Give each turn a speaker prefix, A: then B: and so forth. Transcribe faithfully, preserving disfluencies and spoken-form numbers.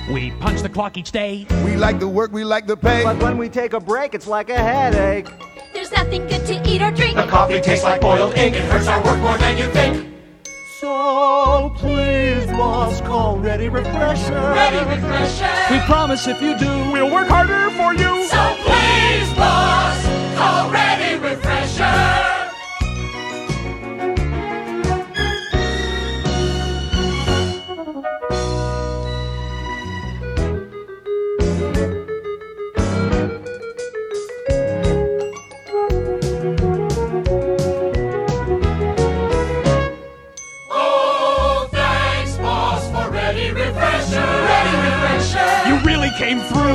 A: We punch the clock each day.
B: We like the work, we like the pay.
C: But when we take a break, it's like a headache.
D: There's nothing good to eat or drink.
E: The coffee tastes like boiled ink. It hurts our work more than you think.
C: So please, boss, call Ready Refresher.
E: Ready Refresher.
A: We promise if you do, we'll work harder for you.
E: So please, boss, call Ready Refresher.
A: Came through.